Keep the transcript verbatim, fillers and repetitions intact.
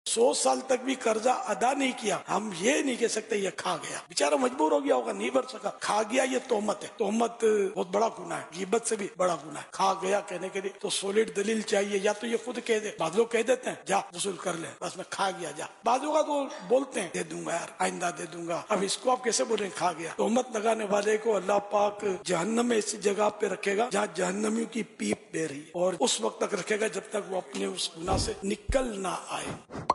सौ साल तक भी कर्जा अदा नहीं किया, हम ये नहीं कह सकते ये खा गया, बेचारा मजबूर हो गया होगा, नहीं भर सका, खा गया, ये तोहमत है। तोहमत बहुत बड़ा गुनाह है, गिबत से भी बड़ा गुनाह है। खा गया कहने के लिए तो सॉलिड दलील चाहिए, या तो ये खुद कह दे, बाद लोग कह देते हैं जा वसूल कर ले, बस मैं खा गया जा, बाद लोग तो बोलते हैं दे दूंगा यार, आइंदा दे दूंगा। अब इसको आप कैसे बोले खा गया? तोहमत लगाने वाले को अल्लाह पाक जहन्नम में ऐसी जगह पे रखेगा जहाँ जहन्नमियों की पीप दे रही है, और उस वक्त तक रखेगा जब तक वो अपने उस गुनाह से निकल ना आए।